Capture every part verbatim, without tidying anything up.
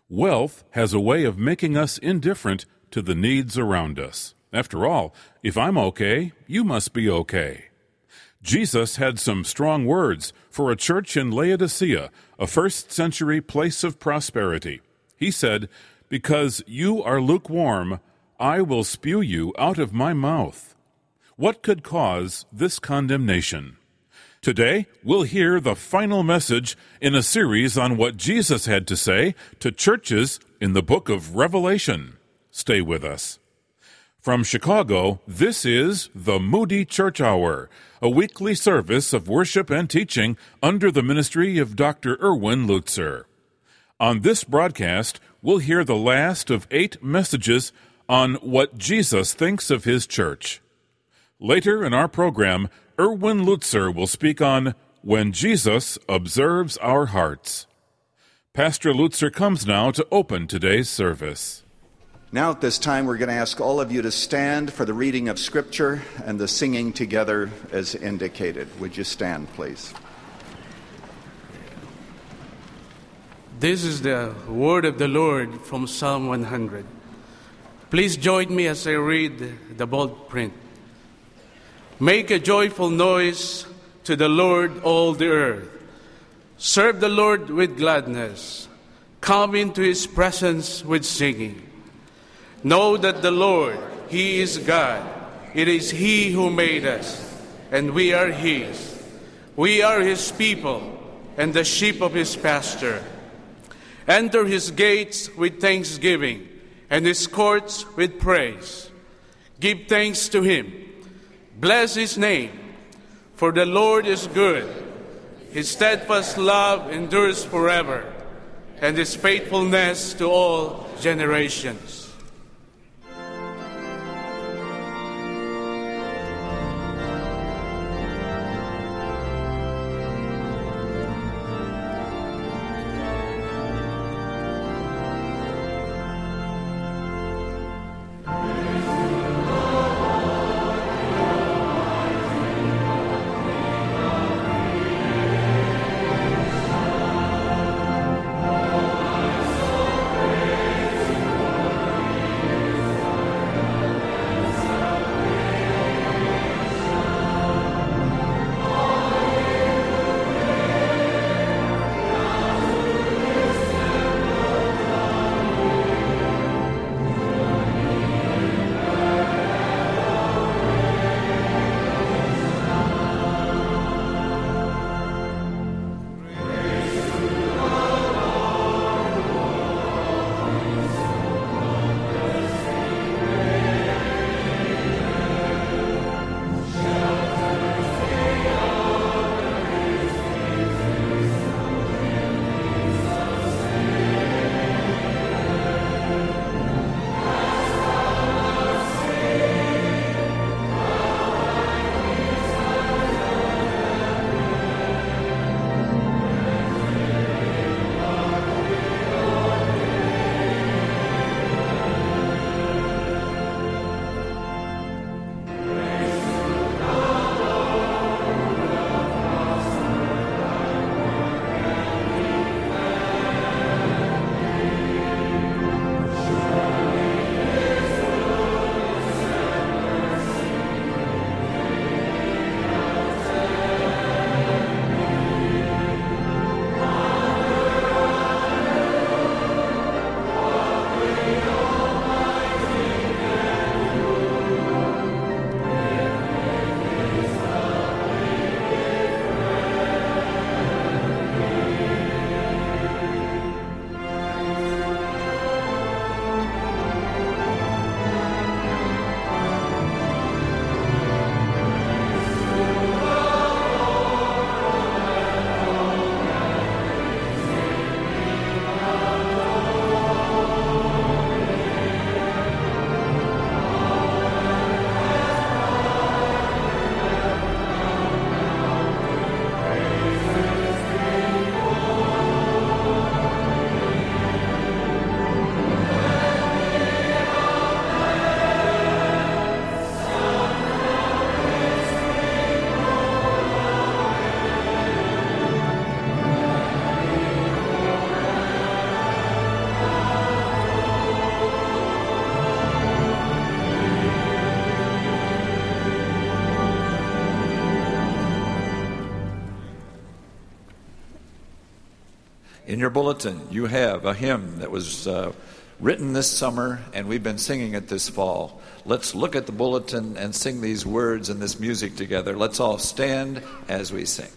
Wealth has a way of making us indifferent to the needs around us. After all, if I'm okay, you must be okay. Jesus had some strong words for a church in Laodicea, a first-century place of prosperity. He said, "Because you are lukewarm, I will spew you out of my mouth." What could cause this condemnation? Today, we'll hear the final message in a series on what Jesus had to say to churches in the book of Revelation. Stay with us. From Chicago, this is the Moody Church Hour, a weekly service of worship and teaching under the ministry of Doctor Erwin Lutzer. On this broadcast, we'll hear the last of eight messages on what Jesus thinks of his church. Later in our program, Erwin Lutzer will speak on When Jesus Observes Our Hearts. Pastor Lutzer comes now to open today's service. Now at this time, we're going to ask all of you to stand for the reading of Scripture and the singing together as indicated. Would you stand, please? This is the word of the Lord from Psalm one hundred. Please join me as I read the bold print. Make a joyful noise to the Lord, all the earth. Serve the Lord with gladness. Come into his presence with singing. Know that the Lord, he is God. It is he who made us, and we are his. We are his people, and the sheep of his pasture. Enter his gates with thanksgiving, and his courts with praise. Give thanks to him. Bless his name, for the Lord is good. His steadfast love endures forever, and his faithfulness to all generations. your bulletin, you have a hymn that was uh, written this summer, and we've been singing it this fall. Let's look at the bulletin and sing these words and this music together. Let's all stand as we sing.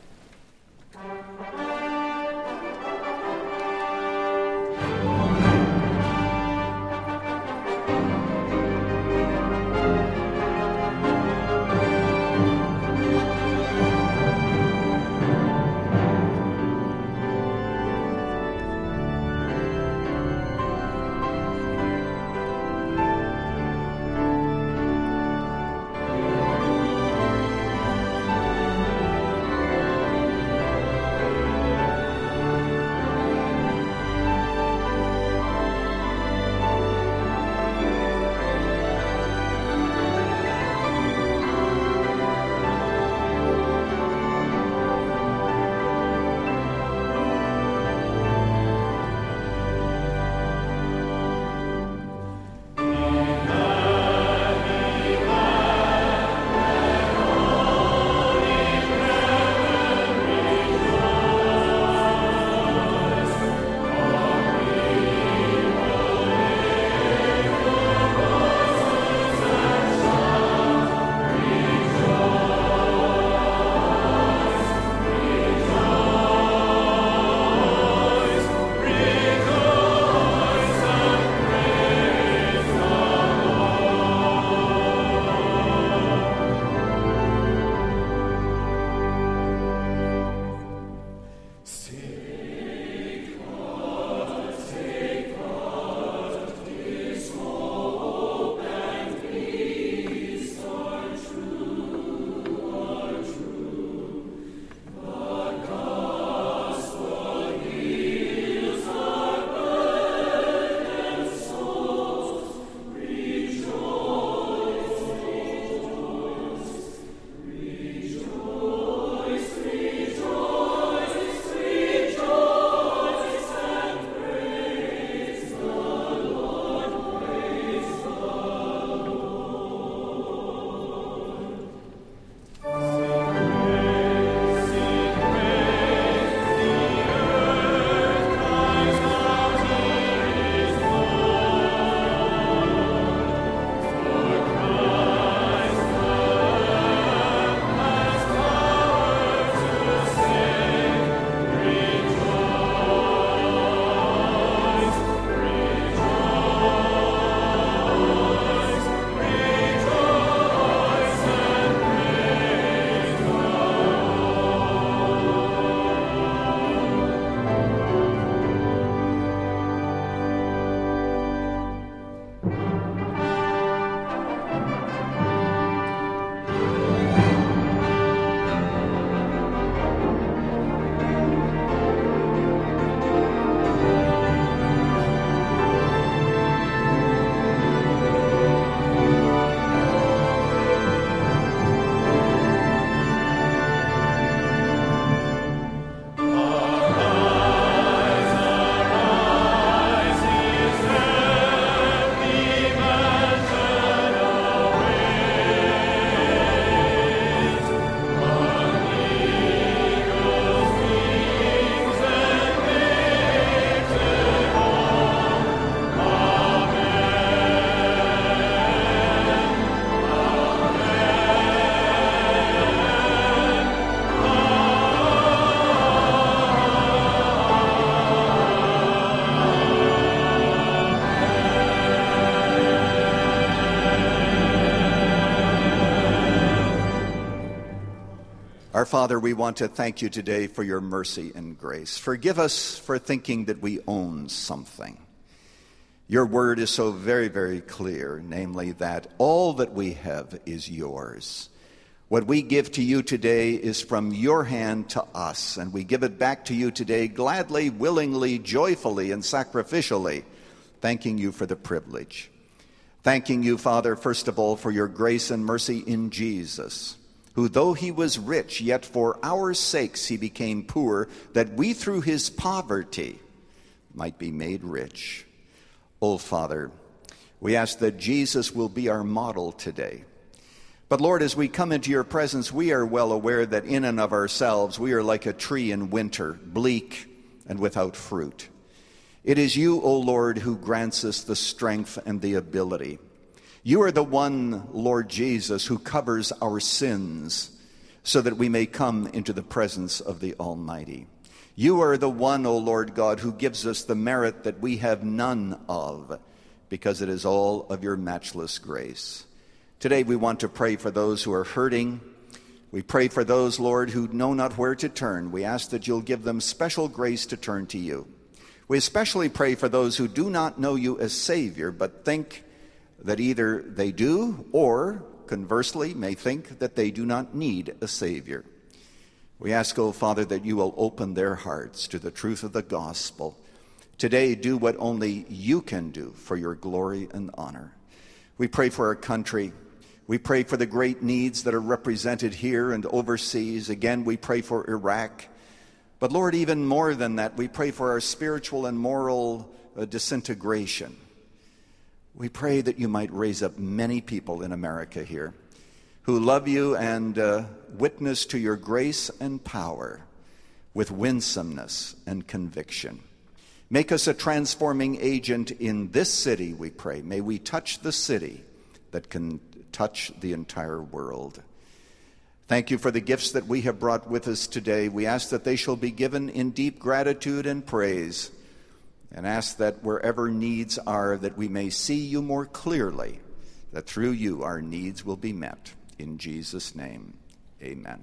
Our Father, we want to thank you today for your mercy and grace. Forgive us for thinking that we own something. Your word is so very, very clear, namely that all that we have is yours. What we give to you today is from your hand to us, and we give it back to you today gladly, willingly, joyfully, and sacrificially, thanking you for the privilege. Thanking you, Father, first of all, for your grace and mercy in Jesus, who, though he was rich, yet for our sakes he became poor, that we through his poverty might be made rich. Oh, Father, we ask that Jesus will be our model today. But Lord, as we come into your presence, we are well aware that in and of ourselves we are like a tree in winter, bleak and without fruit. It is you, O Lord, who grants us the strength and the ability. You are the one, Lord Jesus, who covers our sins so that we may come into the presence of the Almighty. You are the one, O Lord God, who gives us the merit that we have none of, because it is all of your matchless grace. Today we want to pray for those who are hurting. We pray for those, Lord, who know not where to turn. We ask that you'll give them special grace to turn to you. We especially pray for those who do not know you as Savior, but think that either they do or, conversely, may think that they do not need a Savior. We ask, O Father, that you will open their hearts to the truth of the gospel. Today, do what only you can do for your glory and honor. We pray for our country. We pray for the great needs that are represented here and overseas. Again, we pray for Iraq. But Lord, even more than that, we pray for our spiritual and moral uh, disintegration. We pray that you might raise up many people in America here who love you and uh, witness to your grace and power with winsomeness and conviction. Make us a transforming agent in this city, we pray. May we touch the city that can touch the entire world. Thank you for the gifts that we have brought with us today. We ask that they shall be given in deep gratitude and praise, and ask that wherever needs are, that we may see you more clearly, that through you our needs will be met. In Jesus' name, amen.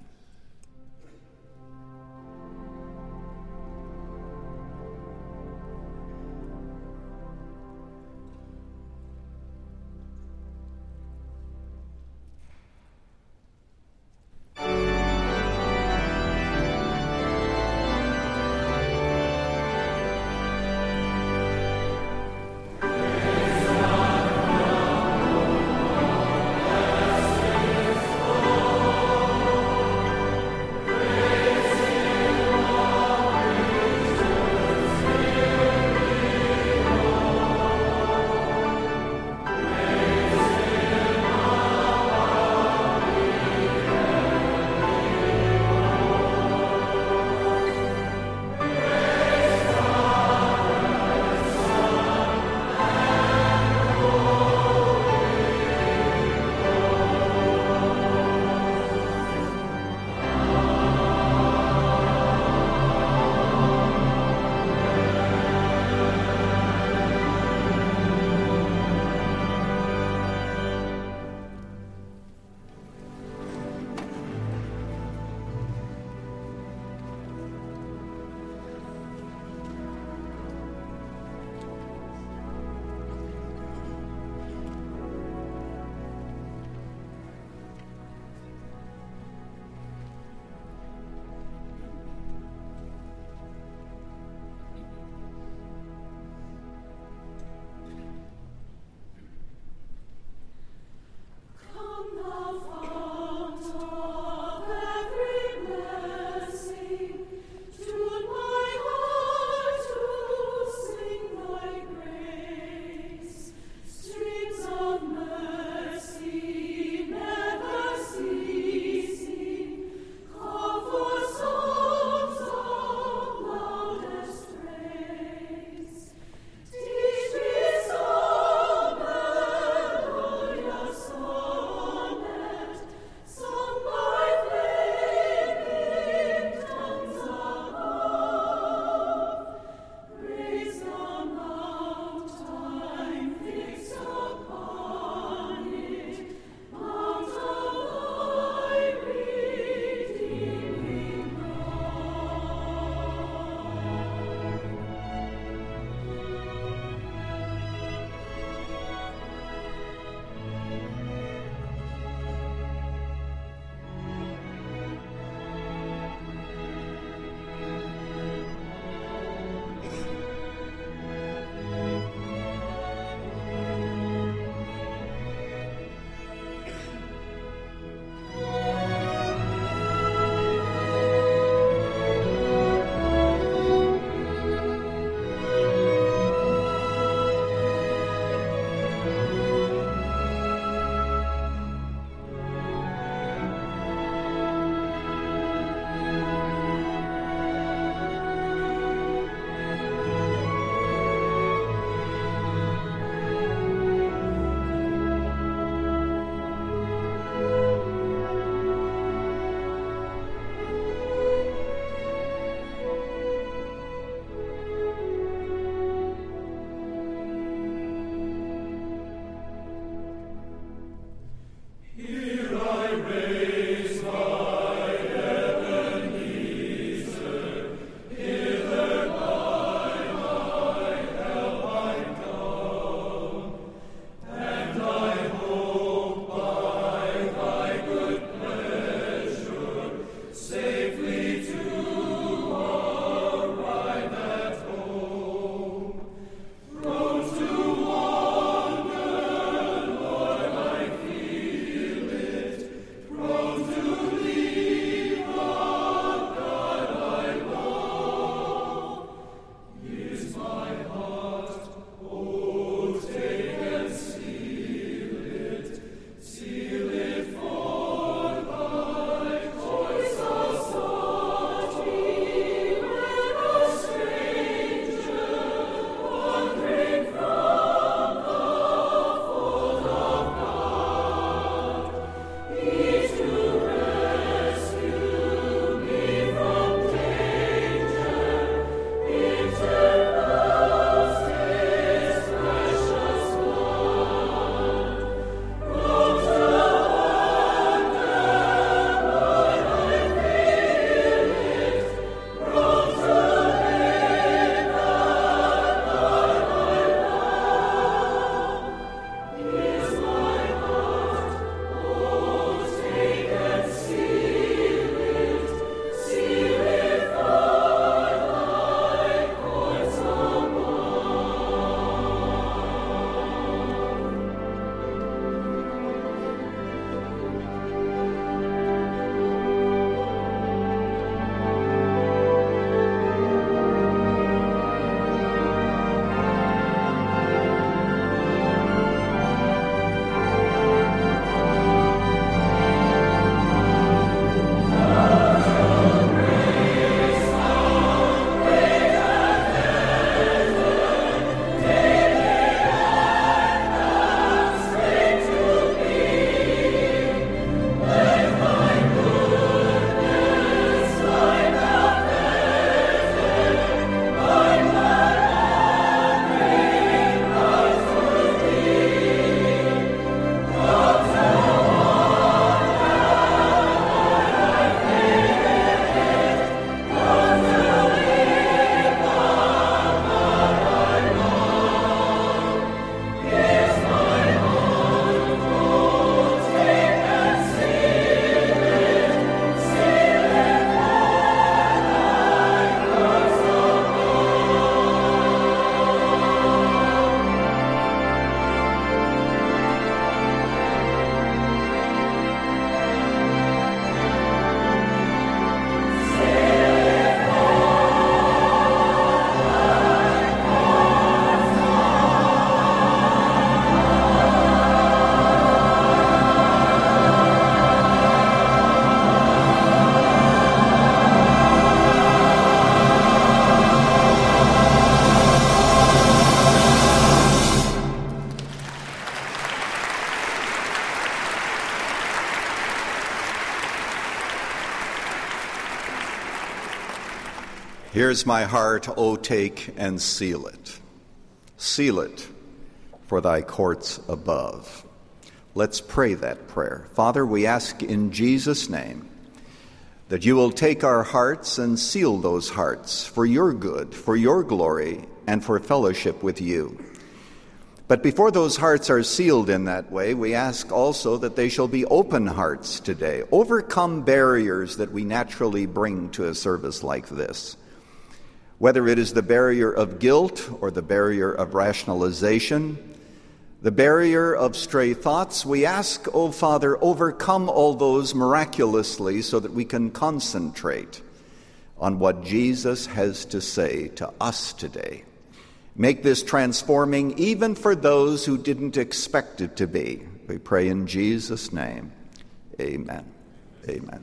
Here's my heart, O take and seal it. Seal it for thy courts above. Let's pray that prayer. Father, we ask in Jesus' name that you will take our hearts and seal those hearts for your good, for your glory, and for fellowship with you. But before those hearts are sealed in that way, we ask also that they shall be open hearts today. Overcome barriers that we naturally bring to a service like this. Whether it is the barrier of guilt or the barrier of rationalization, the barrier of stray thoughts, we ask, O Father, overcome all those miraculously so that we can concentrate on what Jesus has to say to us today. Make this transforming even for those who didn't expect it to be. We pray in Jesus' name. Amen. Amen.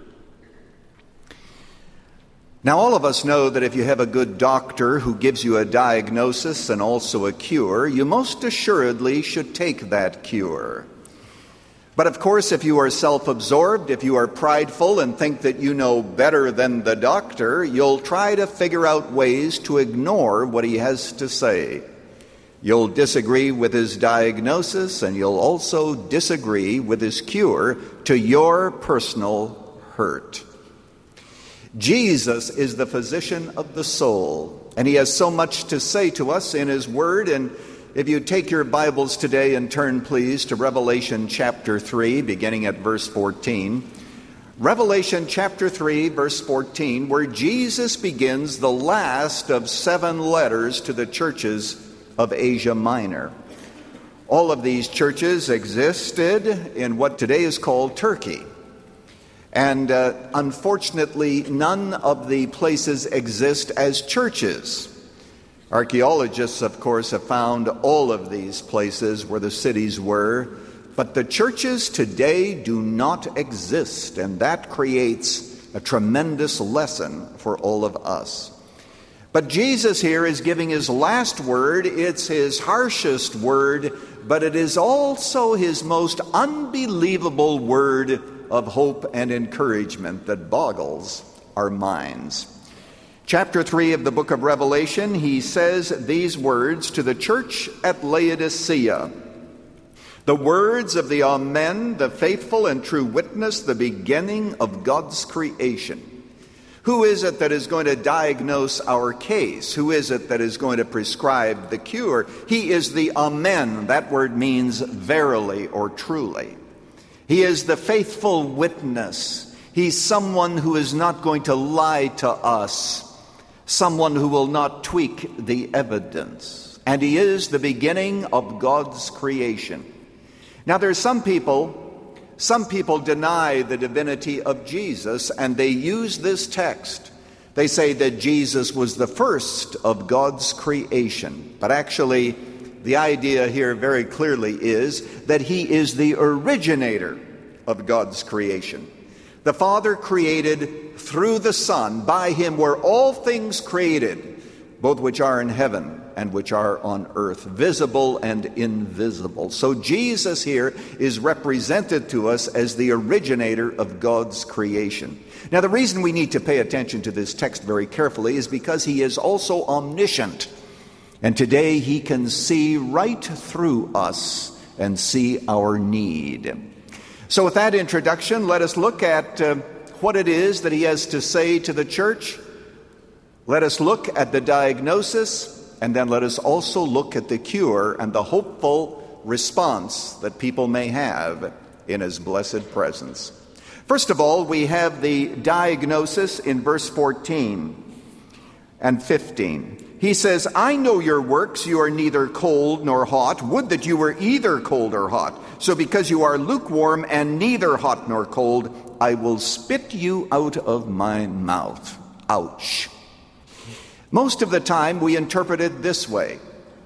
Now, all of us know that if you have a good doctor who gives you a diagnosis and also a cure, you most assuredly should take that cure. But of course, if you are self-absorbed, if you are prideful and think that you know better than the doctor, you'll try to figure out ways to ignore what he has to say. You'll disagree with his diagnosis, and you'll also disagree with his cure to your personal hurt. Jesus is the physician of the soul, and he has so much to say to us in his word. And if you take your Bibles today and turn, please, to Revelation chapter three, beginning at verse fourteen. Revelation chapter three, verse fourteen, where Jesus begins the last of seven letters to the churches of Asia Minor. All of these churches existed in what today is called Turkey. And uh, unfortunately, none of the places exist as churches. Archaeologists, of course, have found all of these places where the cities were, but the churches today do not exist, and that creates a tremendous lesson for all of us. But Jesus here is giving his last word. It's his harshest word, but it is also his most unbelievable word of hope and encouragement that boggles our minds. Chapter three of the book of Revelation, he says these words to the church at Laodicea. The words of the Amen, the faithful and true witness, the beginning of God's creation. Who is it that is going to diagnose our case? Who is it that is going to prescribe the cure? He is the Amen. That word means verily or truly. He is the faithful witness. He's someone who is not going to lie to us, someone who will not tweak the evidence. And he is the beginning of God's creation. Now, there's some people, some people deny the divinity of Jesus, and they use this text. They say that Jesus was the first of God's creation. But actually, the idea here very clearly is that he is the originator of God's creation. The Father created through the Son. By him were all things created, both which are in heaven and which are on earth, visible and invisible. So Jesus here is represented to us as the originator of God's creation. Now, the reason we need to pay attention to this text very carefully is because he is also omniscient. And today he can see right through us and see our need. So with that introduction, let us look at uh, what it is that he has to say to the church. Let us look at the diagnosis, and then let us also look at the cure and the hopeful response that people may have in his blessed presence. First of all, we have the diagnosis in verse fourteen and fifteen. He says, I know your works, you are neither cold nor hot. Would that you were either cold or hot. So because you are lukewarm and neither hot nor cold, I will spit you out of my mouth. Ouch. Most of the time we interpret it this way.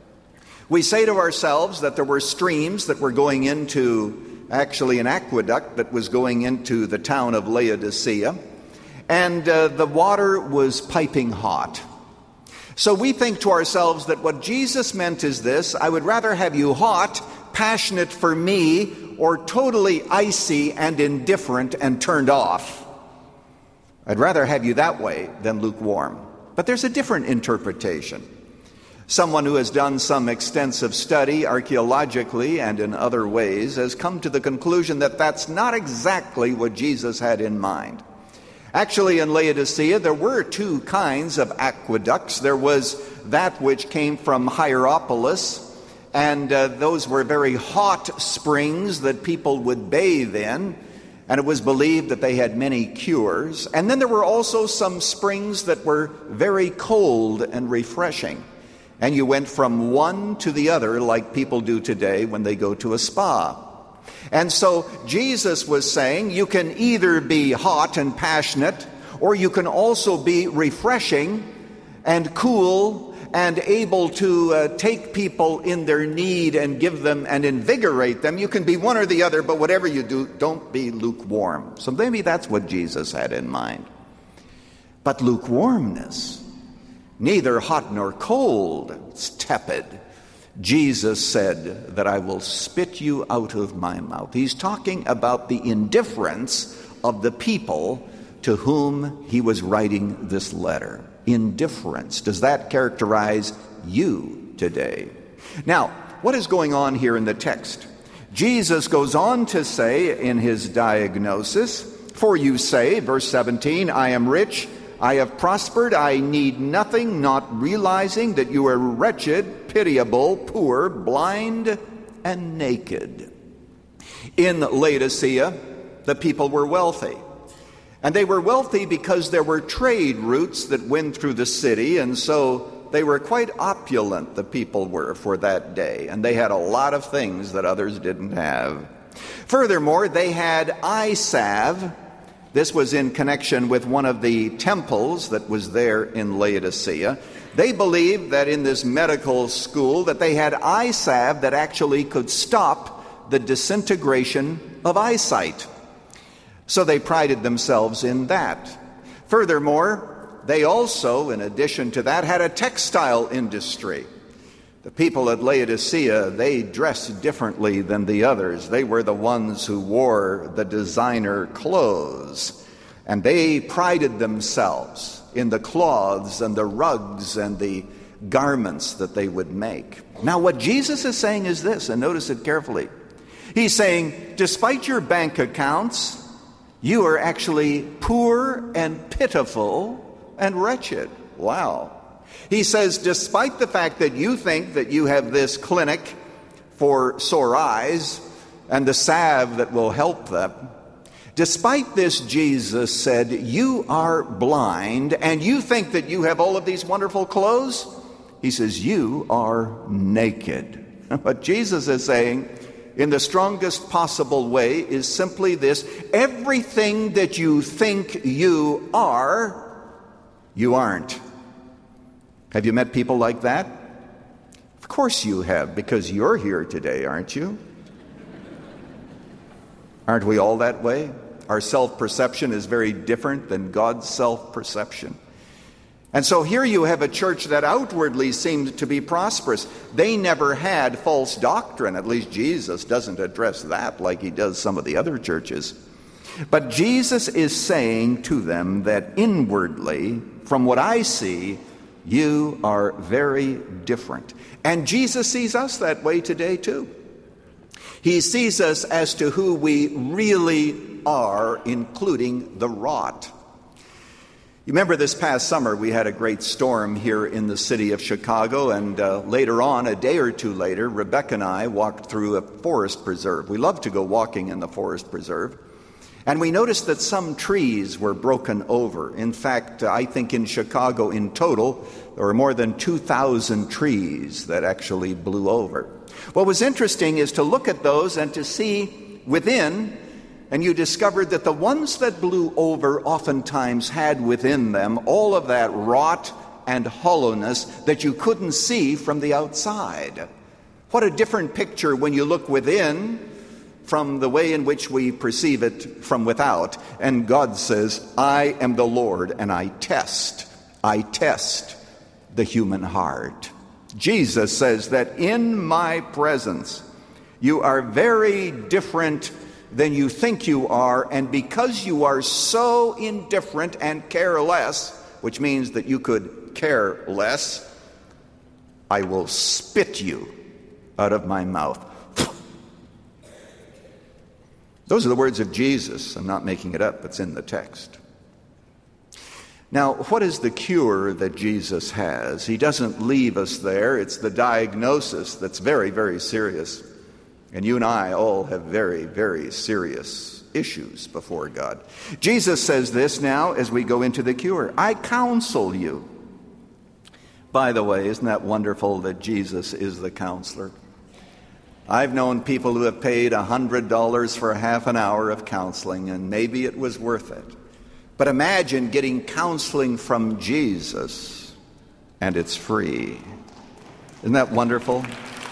We say to ourselves that there were streams that were going into, actually an aqueduct that was going into the town of Laodicea, and uh, the water was piping hot. So we think to ourselves that what Jesus meant is this: I would rather have you hot, passionate for me, or totally icy and indifferent and turned off. I'd rather have you that way than lukewarm. But there's a different interpretation. Someone who has done some extensive study archaeologically and in other ways has come to the conclusion that that's not exactly what Jesus had in mind. Actually, in Laodicea, there were two kinds of aqueducts. There was that which came from Hierapolis, and uh, those were very hot springs that people would bathe in, and it was believed that they had many cures. And then there were also some springs that were very cold and refreshing. And you went from one to the other like people do today when they go to a spa. And so Jesus was saying you can either be hot and passionate, or you can also be refreshing and cool and able to uh, take people in their need and give them and invigorate them. You can be one or the other, but whatever you do, don't be lukewarm. So maybe that's what Jesus had in mind. But lukewarmness, neither hot nor cold, it's tepid. Jesus said that I will spit you out of my mouth. He's talking about the indifference of the people to whom he was writing this letter. Indifference. Does that characterize you today? Now, what is going on here in the text? Jesus goes on to say in his diagnosis, for you say, verse seventeen, I am rich, I have prospered, I need nothing, not realizing that you are wretched, pitiable, poor, blind, and naked. In Laodicea, the people were wealthy. And they were wealthy because there were trade routes that went through the city, and so they were quite opulent, the people were, for that day. And they had a lot of things that others didn't have. Furthermore, they had eye salve. This was in connection with one of the temples that was there in Laodicea. They believed that in this medical school that they had eye salve that actually could stop the disintegration of eyesight. So they prided themselves in that. Furthermore, they also, in addition to that, had a textile industry. The people at Laodicea, they dressed differently than the others. They were the ones who wore the designer clothes. And they prided themselves in the cloths and the rugs and the garments that they would make. Now, what Jesus is saying is this, and notice it carefully. He's saying, despite your bank accounts, you are actually poor and pitiful and wretched. Wow. He says, despite the fact that you think that you have this clinic for sore eyes and the salve that will help them, despite this, Jesus said, you are blind and you think that you have all of these wonderful clothes. He says, you are naked. What Jesus is saying in the strongest possible way is simply this: everything that you think you are, you aren't. Have you met people like that? Of course you have, because you're here today, aren't you? Aren't we all that way? Our self-perception is very different than God's self-perception. And so here you have a church that outwardly seemed to be prosperous. They never had false doctrine. At least Jesus doesn't address that like he does some of the other churches. But Jesus is saying to them that inwardly, from what I see, you are very different. And Jesus sees us that way today too. He sees us as to who we really are, including the rot. You remember this past summer we had a great storm here in the city of Chicago, and uh, later on, a day or two later, Rebecca and I walked through a forest preserve. We love to go walking in the forest preserve. And we noticed that some trees were broken over. In fact, I think in Chicago in total, there were more than two thousand trees that actually blew over. What was interesting is to look at those and to see within, and you discovered that the ones that blew over oftentimes had within them all of that rot and hollowness that you couldn't see from the outside. What a different picture when you look within from the way in which we perceive it from without. And God says, I am the Lord, and I test, I test the human heart. Jesus says that in my presence, you are very different than you think you are, and because you are so indifferent and careless, which means that you could couldn't care less, I will spit you out of my mouth. Those are the words of Jesus. I'm not making it up. It's in the text. Now, what is the cure that Jesus has? He doesn't leave us there. It's the diagnosis that's very, very serious. And you and I all have very, very serious issues before God. Jesus says this now as we go into the cure. I counsel you. By the way, isn't that wonderful that Jesus is the counselor? I've known people who have paid one hundred dollars for half an hour of counseling, and maybe it was worth it. But imagine getting counseling from Jesus, and it's free. Isn't that wonderful?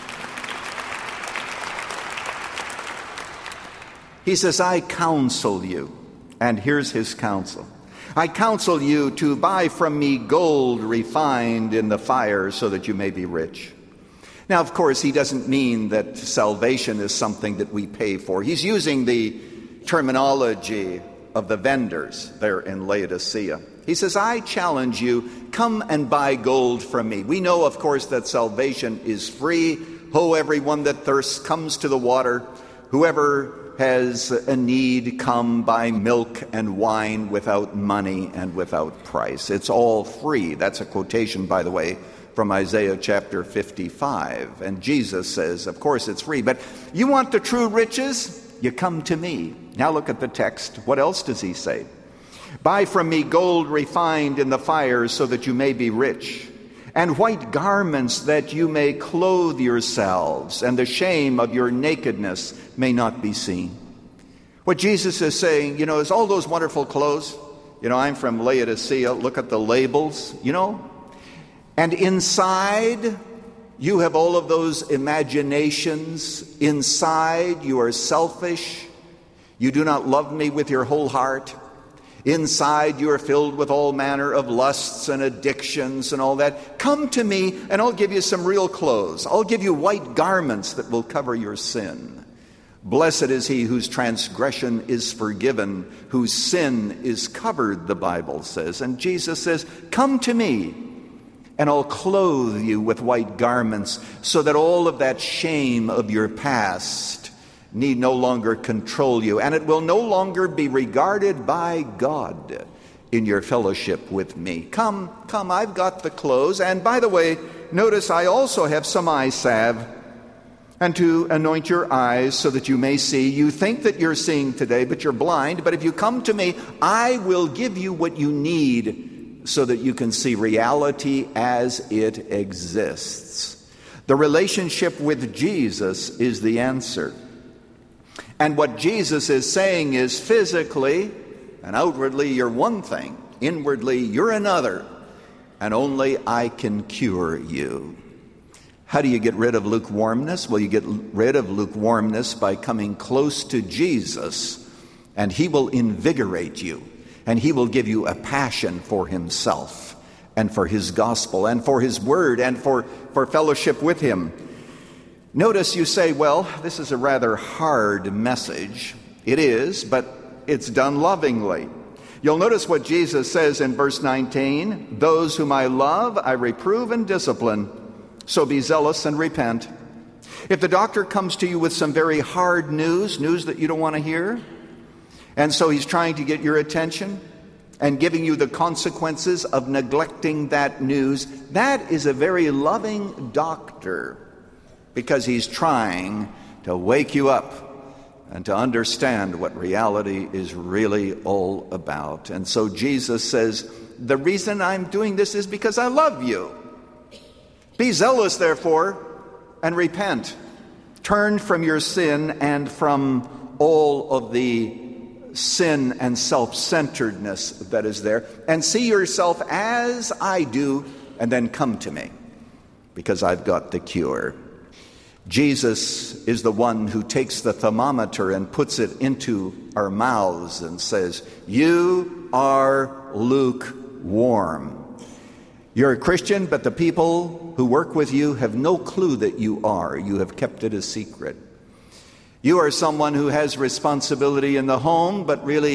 He says, I counsel you, and here's his counsel. I counsel you to buy from me gold refined in the fire so that you may be rich. Now, of course, he doesn't mean that salvation is something that we pay for. He's using the terminology of the vendors there in Laodicea. He says, I challenge you, come and buy gold from me. We know, of course, that salvation is free. Ho, everyone that thirsts, comes to the water. Whoever has a need, come buy milk and wine without money and without price. It's all free. That's a quotation, by the way, from Isaiah chapter fifty-five. And Jesus says, of course it's free, but you want the true riches? You come to me. Now look at the text. What else does he say? Buy from me gold refined in the fire so that you may be rich, and white garments that you may clothe yourselves, and the shame of your nakedness may not be seen. What Jesus is saying, you know, is all those wonderful clothes. You know, I'm from Laodicea. Look at the labels, you know. And inside, you have all of those imaginations. Inside, you are selfish. You do not love me with your whole heart. Inside, you are filled with all manner of lusts and addictions and all that. Come to me, and I'll give you some real clothes. I'll give you white garments that will cover your sin. Blessed is he whose transgression is forgiven, whose sin is covered, the Bible says. And Jesus says, come to me, and I'll clothe you with white garments so that all of that shame of your past need no longer control you, and it will no longer be regarded by God in your fellowship with me. Come, come, I've got the clothes. And by the way, notice I also have some eye salve, and to anoint your eyes so that you may see. You think that you're seeing today, but you're blind. But if you come to me, I will give you what you need so that you can see reality as it exists. The relationship with Jesus is the answer. And what Jesus is saying is, physically and outwardly you're one thing, inwardly you're another, and only I can cure you. How do you get rid of lukewarmness? Well, you get rid of lukewarmness by coming close to Jesus, and he will invigorate you, and he will give you a passion for himself and for his gospel and for his word and for, for fellowship with him. Notice you say, well, this is a rather hard message. It is, but it's done lovingly. You'll notice what Jesus says in verse nineteen, those whom I love, I reprove and discipline, so be zealous and repent. If the doctor comes to you with some very hard news, news that you don't want to hear, and so he's trying to get your attention and giving you the consequences of neglecting that news, that is a very loving doctor, because he's trying to wake you up and to understand what reality is really all about. And so Jesus says, the reason I'm doing this is because I love you. Be zealous, therefore, and repent. Turn from your sin and from all of the sin and self-centeredness that is there, and see yourself as I do, and then come to me, because I've got the cure. Jesus is the one who takes the thermometer and puts it into our mouths and says, you are lukewarm. You're a Christian, but the people who work with you have no clue that you are. You have kept it a secret. You are someone who has responsibility in the home, but really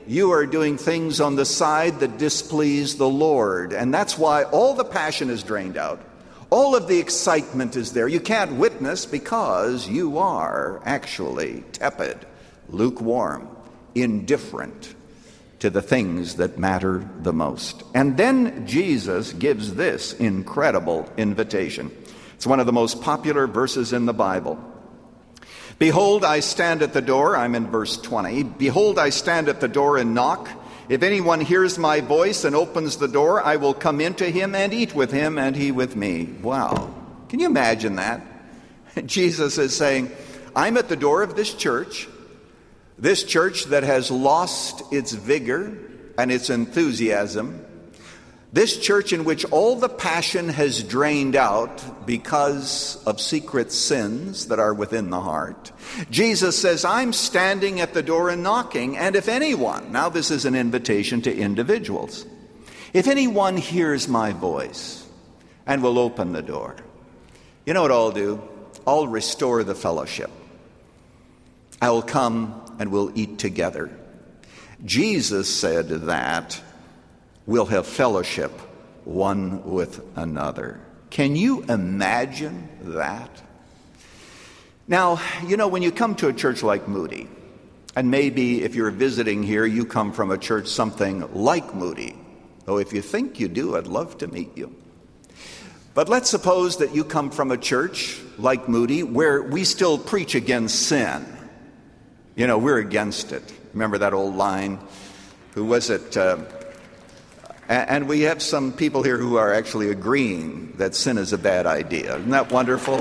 you are doing things on the side that displease the Lord. And that's why all the passion is drained out. All of the excitement is there. You can't witness because you are actually tepid, lukewarm, indifferent to the things that matter the most. And then Jesus gives this incredible invitation. It's one of the most popular verses in the Bible. Behold, I stand at the door. I'm in verse twenty. Behold, I stand at the door and knock. If anyone hears my voice and opens the door, I will come into him and eat with him and he with me. Wow. Can you imagine that? Jesus is saying, I'm at the door of this church, this church that has lost its vigor and its enthusiasm, this church in which all the passion has drained out because of secret sins that are within the heart. Jesus says, I'm standing at the door and knocking, and if anyone, now this is an invitation to individuals, if anyone hears my voice and will open the door, you know what I'll do? I'll restore the fellowship. I will come and we'll eat together. Jesus said that we'll have fellowship one with another. Can you imagine that? Now, you know, when you come to a church like Moody, and maybe if you're visiting here, you come from a church something like Moody. Though if you think you do, I'd love to meet you. But let's suppose that you come from a church like Moody where we still preach against sin. You know, we're against it. Remember that old line? Who was it? Uh, and we have some people here who are actually agreeing that sin is a bad idea. Isn't that wonderful?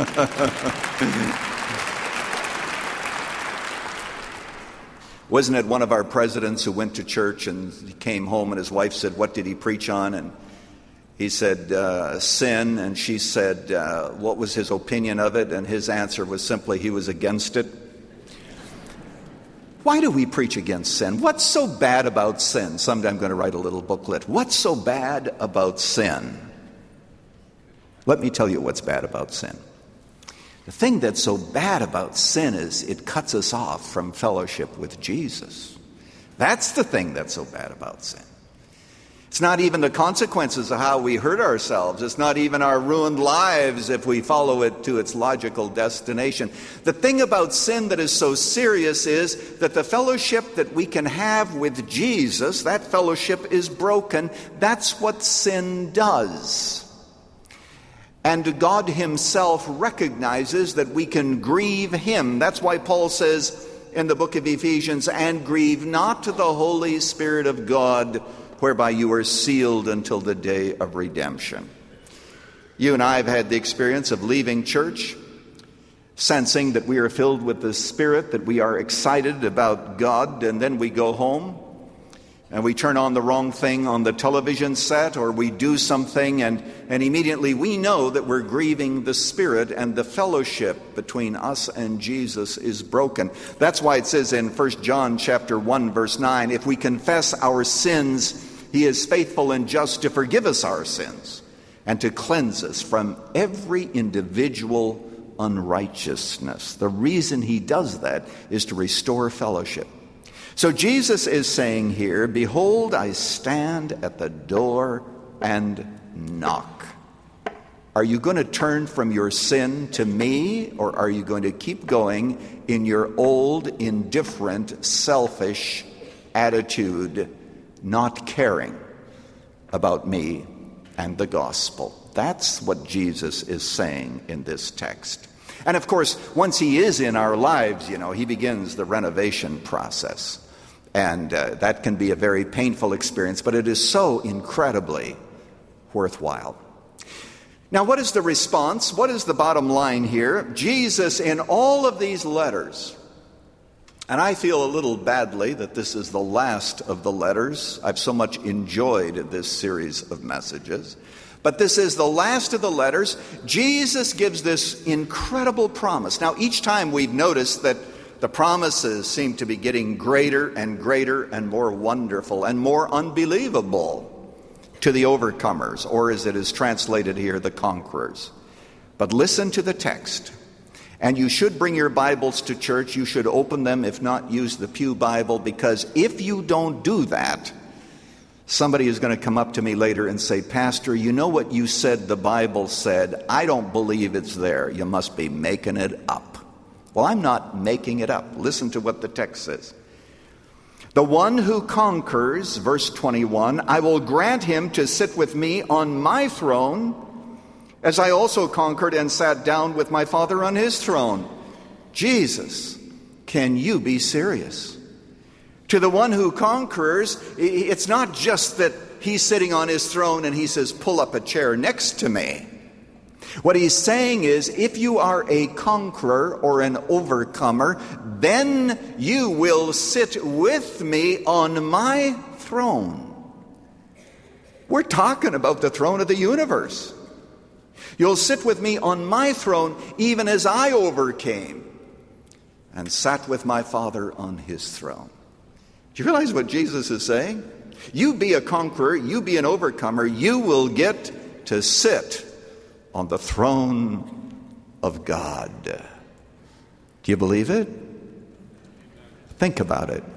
Wasn't it one of our presidents who went to church and he came home and his wife said, what did he preach on? And he said, uh, sin. And she said, uh, what was his opinion of it? And his answer was simply, he was against it. Why do we preach against sin? What's so bad about sin? Someday I'm going to write a little booklet. What's so bad about sin? Let me tell you what's bad about sin. The thing that's so bad about sin is it cuts us off from fellowship with Jesus. That's the thing that's so bad about sin. It's not even the consequences of how we hurt ourselves. It's not even our ruined lives if we follow it to its logical destination. The thing about sin that is so serious is that the fellowship that we can have with Jesus, that fellowship is broken. That's what sin does. And God himself recognizes that we can grieve him. That's why Paul says in the book of Ephesians, and grieve not the Holy Spirit of God, whereby you are sealed until the day of redemption. You and I have had the experience of leaving church, sensing that we are filled with the Spirit, that we are excited about God, and then we go home and we turn on the wrong thing on the television set, or we do something and, and immediately we know that we're grieving the Spirit, and the fellowship between us and Jesus is broken. That's why it says in First John chapter one verse nine, if we confess our sins, he is faithful and just to forgive us our sins and to cleanse us from every individual unrighteousness. The reason he does that is to restore fellowship. So Jesus is saying here, behold, I stand at the door and knock. Are you going to turn from your sin to me, or are you going to keep going in your old, indifferent, selfish attitude, not caring about me and the gospel? That's what Jesus is saying in this text. And of course, once he is in our lives, you know, he begins the renovation process. And uh, that can be a very painful experience, but it is so incredibly worthwhile. Now, what is the response? What is the bottom line here? Jesus, in all of these letters, and I feel a little badly that this is the last of the letters. I've so much enjoyed this series of messages. But this is the last of the letters. Jesus gives this incredible promise. Now, each time we've noticed that the promises seem to be getting greater and greater and more wonderful and more unbelievable to the overcomers, or as it is translated here, the conquerors. But listen to the text. And you should bring your Bibles to church. You should open them, if not use the Pew Bible, because if you don't do that, somebody is going to come up to me later and say, Pastor, you know what you said the Bible said? I don't believe it's there. You must be making it up. Well, I'm not making it up. Listen to what the text says. The one who conquers, verse twenty-one, I will grant him to sit with me on my throne, as I also conquered and sat down with my Father on his throne. Jesus, can you be serious? To the one who conquers, it's not just that he's sitting on his throne and he says, pull up a chair next to me. What he's saying is, if you are a conqueror or an overcomer, then you will sit with me on my throne. We're talking about the throne of the universe. You'll sit with me on my throne, even as I overcame and sat with my Father on his throne. Do you realize what Jesus is saying? You be a conqueror, you be an overcomer, you will get to sit on the throne of God. Do you believe it? Think about it.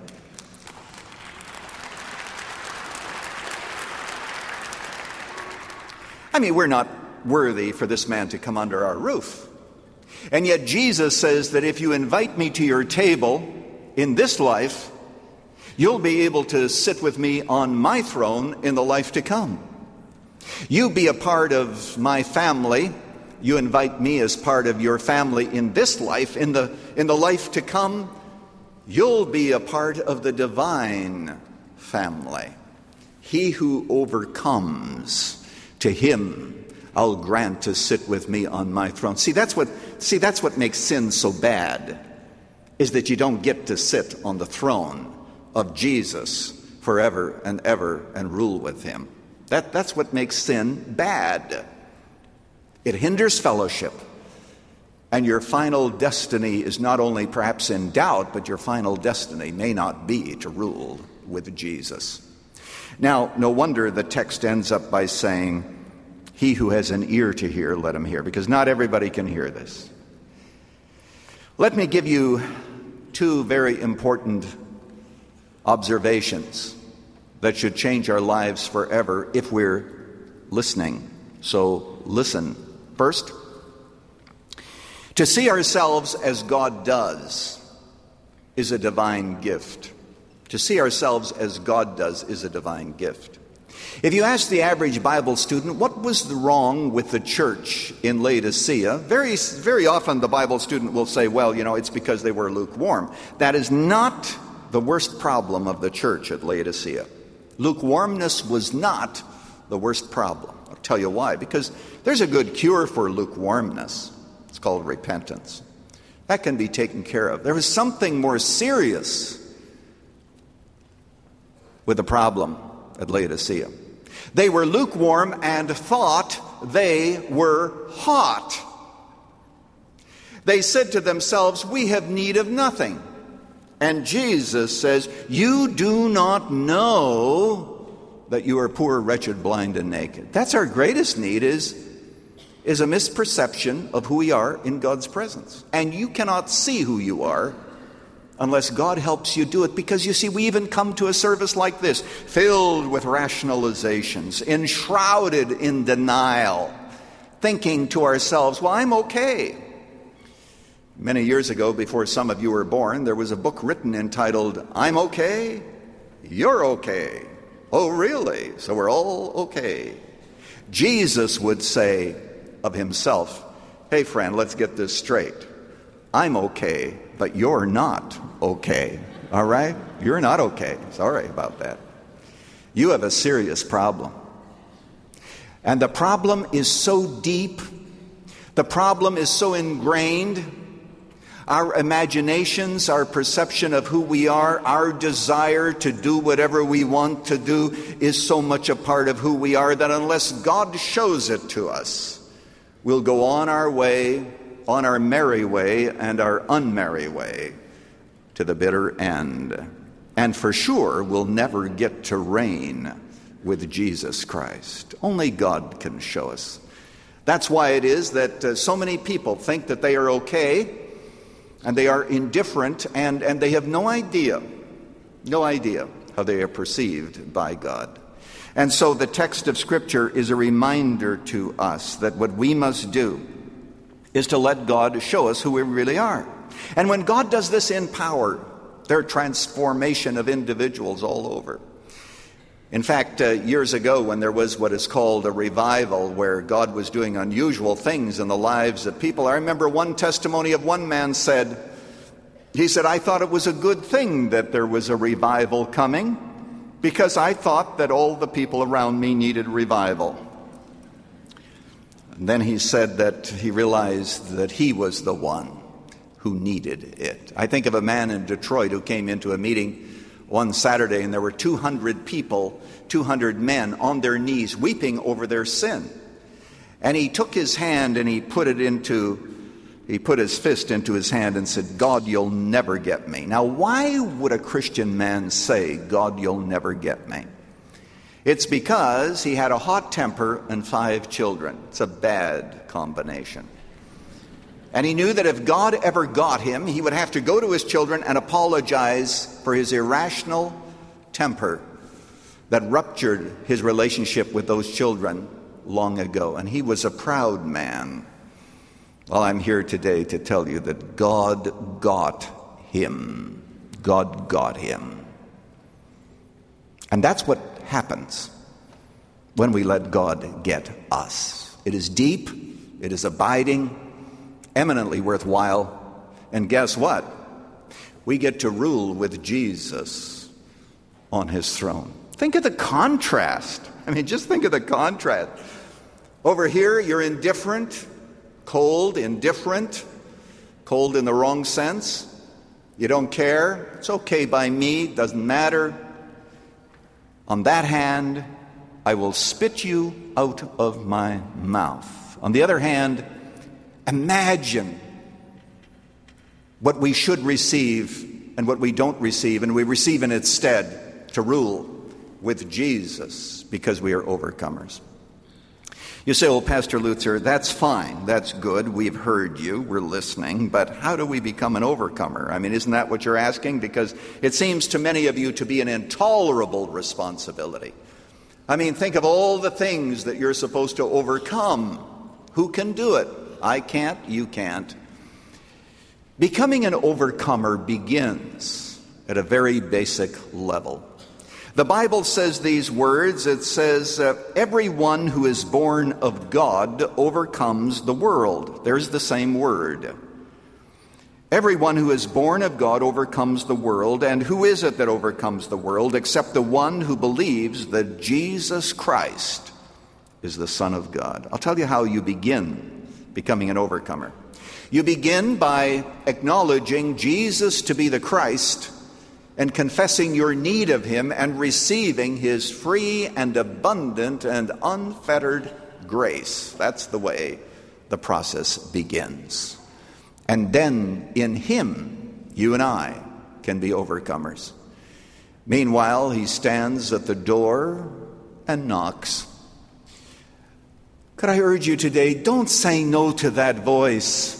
I mean, we're not worthy for this man to come under our roof. And yet Jesus says that if you invite me to your table in this life, you'll be able to sit with me on my throne in the life to come. You be a part of my family. You invite me as part of your family in this life. In the, in the life to come, you'll be a part of the divine family. He who overcomes, to him I'll grant to sit with me on my throne. See, that's what, see, that's what makes sin so bad, is that you don't get to sit on the throne of Jesus forever and ever and rule with him. That, that's what makes sin bad. It hinders fellowship. And your final destiny is not only perhaps in doubt, but your final destiny may not be to rule with Jesus. Now, no wonder the text ends up by saying, he who has an ear to hear, let him hear, because not everybody can hear this. Let me give you two very important observations that should change our lives forever if we're listening. So listen. First, to see ourselves as God does is a divine gift. To see ourselves as God does is a divine gift. If you ask the average Bible student, what was wrong with the church in Laodicea? Very, very often the Bible student will say, well, you know, it's because they were lukewarm. That is not the worst problem of the church at Laodicea. Lukewarmness was not the worst problem. I'll tell you why. Because there's a good cure for lukewarmness. It's called repentance. That can be taken care of. There was something more serious with the problem at Laodicea. They were lukewarm and thought they were hot. They said to themselves, we have need of nothing. And Jesus says, you do not know that you are poor, wretched, blind, and naked. That's our greatest need, is, is a misperception of who we are in God's presence. And you cannot see who you are unless God helps you do it. Because, you see, we even come to a service like this, filled with rationalizations, enshrouded in denial, thinking to ourselves, well, I'm okay. Many years ago, before some of you were born, there was a book written entitled, I'm okay, you're okay. Oh, really? So we're all okay. Jesus would say of himself, hey, friend, let's get this straight. I'm okay, but you're not okay. All right? You're not okay. Sorry about that. You have a serious problem. And the problem is so deep. The problem is so ingrained. Our imaginations, our perception of who we are, our desire to do whatever we want to do is so much a part of who we are that unless God shows it to us, we'll go on our way, on our merry way and our unmerry way to the bitter end. And for sure, we'll never get to reign with Jesus Christ. Only God can show us That's why it is that uh, so many people think that they are okay, and they are indifferent, and, and they have no idea, no idea how they are perceived by God. And so the text of Scripture is a reminder to us that what we must do is to let God show us who we really are. And when God does this in power, there are transformation of individuals all over. In fact, uh, years ago when there was what is called a revival where God was doing unusual things in the lives of people, I remember one testimony of one man said, he said, I thought it was a good thing that there was a revival coming because I thought that all the people around me needed revival. And then he said that he realized that he was the one who needed it. I think of a man in Detroit who came into a meeting one Saturday, and there were two hundred people, two hundred men on their knees weeping over their sin. And he took his hand and he put it into, he put his fist into his hand and said, God, you'll never get me. Now, why would a Christian man say, God, you'll never get me? It's because he had a hot temper and five children. It's a bad combination. And he knew that if God ever got him, he would have to go to his children and apologize for his irrational temper that ruptured his relationship with those children long ago. And he was a proud man. Well, I'm here today to tell you that God got him. God got him. And that's what happens when we let God get us. It is deep, it is abiding, eminently worthwhile, and guess what? We get to rule with Jesus on his throne. Think of the contrast. I mean, just think of the contrast. Over here, you're indifferent, cold, indifferent, cold in the wrong sense. You don't care. It's okay by me, doesn't matter. On that hand, I will spit you out of my mouth. On the other hand, imagine what we should receive and what we don't receive, and we receive in its stead to rule with Jesus because we are overcomers. You say, oh, Pastor Lutzer, that's fine, that's good, we've heard you, we're listening, but how do we become an overcomer? I mean, isn't that what you're asking? Because it seems to many of you to be an intolerable responsibility. I mean, think of all the things that you're supposed to overcome. Who can do it? I can't, you can't. Becoming an overcomer begins at a very basic level. The Bible says these words. It says, uh, everyone who is born of God overcomes the world. There's the same word. Everyone who is born of God overcomes the world. And who is it that overcomes the world except the one who believes that Jesus Christ is the Son of God? I'll tell you how you begin becoming an overcomer. You begin by acknowledging Jesus to be the Christ and confessing your need of him and receiving his free and abundant and unfettered grace. That's the way the process begins. And then in him, you and I can be overcomers. Meanwhile, he stands at the door and knocks. Could I urge you today, don't say no to that voice.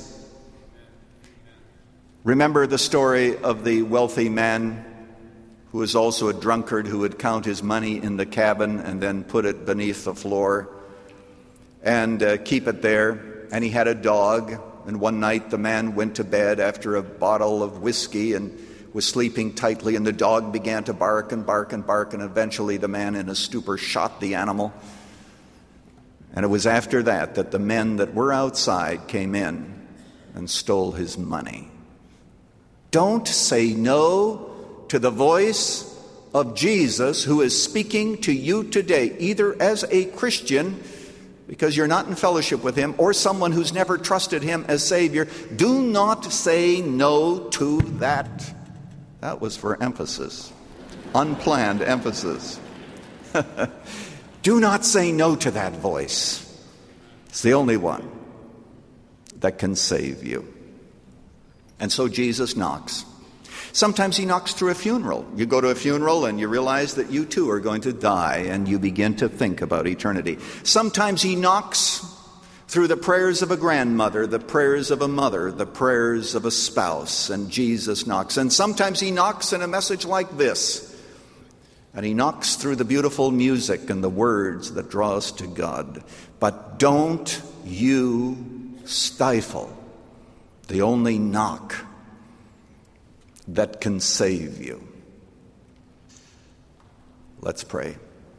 Remember the story of the wealthy man who was also a drunkard who would count his money in the cabin and then put it beneath the floor and uh, keep it there. And he had a dog. And one night the man went to bed after a bottle of whiskey and was sleeping tightly. And the dog began to bark and bark and bark. And eventually the man in a stupor shot the animal. And it was after that that the men that were outside came in and stole his money. Don't say no to the voice of Jesus who is speaking to you today, either as a Christian, because you're not in fellowship with him, or someone who's never trusted him as Savior. Do not say no to that. That was for emphasis, unplanned emphasis. Do not say no to that voice. It's the only one that can save you. And so Jesus knocks. Sometimes he knocks through a funeral. You go to a funeral and you realize that you too are going to die, and you begin to think about eternity. Sometimes he knocks through the prayers of a grandmother, the prayers of a mother, the prayers of a spouse, and Jesus knocks. And sometimes he knocks in a message like this, and he knocks through the beautiful music and the words that draw us to God. But don't you stifle the only knock that can save you. Let's pray.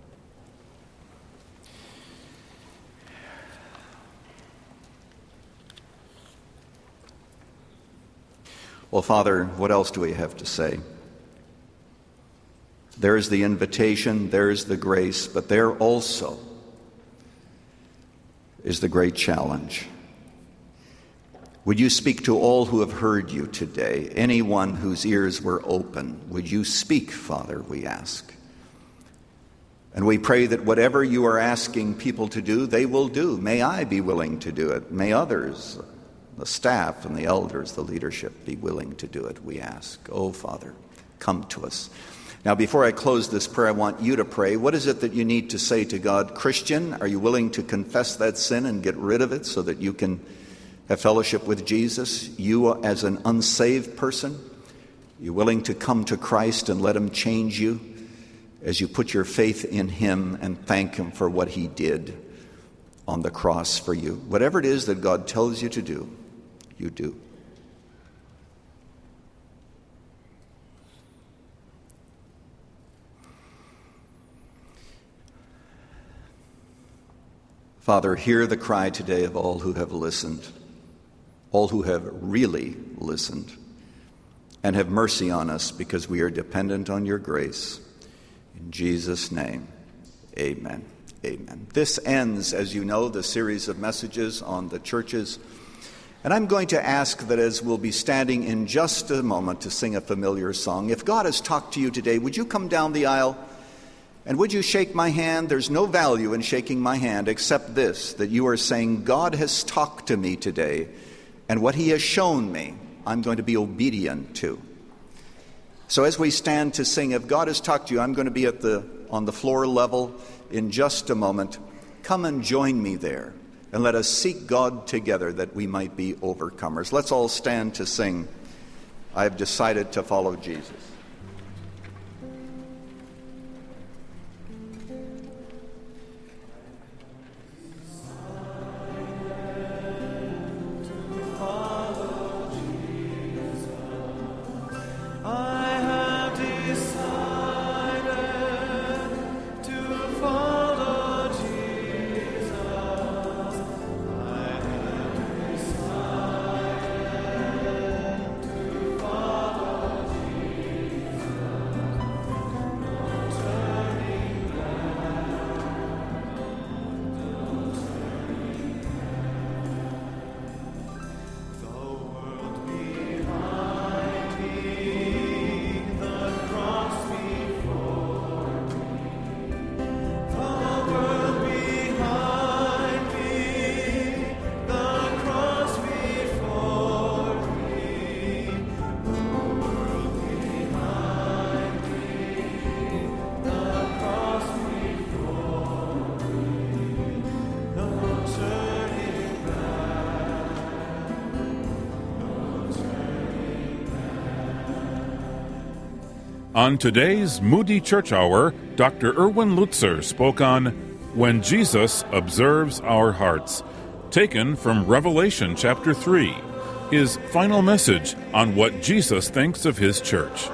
Well, Father, what else do we have to say? There's the invitation, there's the grace, but there also is the great challenge. Would you speak to all who have heard you today, anyone whose ears were open? Would you speak, Father, we ask. And we pray that whatever you are asking people to do, they will do. May I be willing to do it. May others, the staff and the elders, the leadership, be willing to do it, we ask. Oh, Father, come to us. Now, before I close this prayer, I want you to pray. What is it that you need to say to God? Christian, are you willing to confess that sin and get rid of it so that you can have fellowship with Jesus? You as an unsaved person, you willing to come to Christ and let him change you as you put your faith in him and thank him for what he did on the cross for you? Whatever it is that God tells you to do, you do. Father, hear the cry today of all who have listened, all who have really listened, and have mercy on us because we are dependent on your grace. In Jesus' name, amen. Amen. This ends, as you know, the series of messages on the churches. And I'm going to ask that as we'll be standing in just a moment to sing a familiar song, if God has talked to you today, would you come down the aisle? And would you shake my hand? There's no value in shaking my hand except this, that you are saying, God has talked to me today, and what he has shown me, I'm going to be obedient to. So as we stand to sing, if God has talked to you, I'm going to be at the on the floor level in just a moment. Come and join me there, and let us seek God together that we might be overcomers. Let's all stand to sing, I have decided to follow Jesus. On today's Moody Church Hour, Doctor Erwin Lutzer spoke on When Jesus Observes Our Hearts, taken from Revelation chapter three, his final message on what Jesus thinks of his church.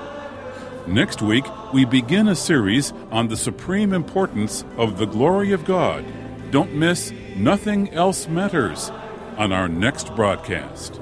Next week, we begin a series on the supreme importance of the glory of God. Don't miss Nothing Else Matters on our next broadcast.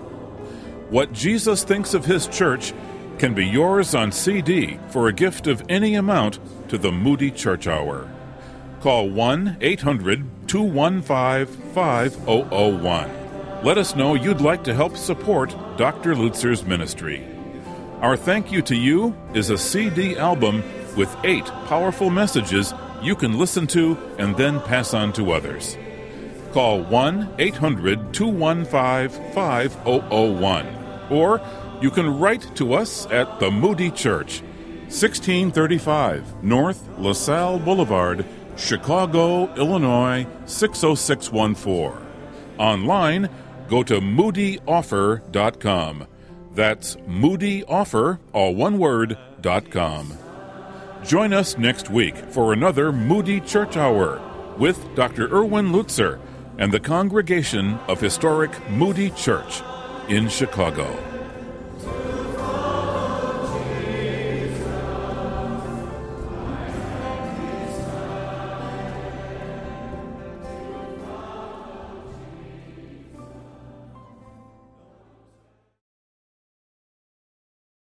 What Jesus thinks of his church can be yours on C D for a gift of any amount to the Moody Church Hour. Call one eight hundred two one five five zero zero one. Let us know you'd like to help support Doctor Lutzer's ministry. Our thank you to you is a C D album with eight powerful messages you can listen to and then pass on to others. Call one eight hundred two one five five zero zero one, or you can write to us at the Moody Church, sixteen thirty-five North LaSalle Boulevard, Chicago, Illinois, six oh six one four. Online, go to moody offer dot com. That's Moody Offer, all one word, dot com. Join us next week for another Moody Church Hour with Doctor Erwin Lutzer and the congregation of historic Moody Church in Chicago.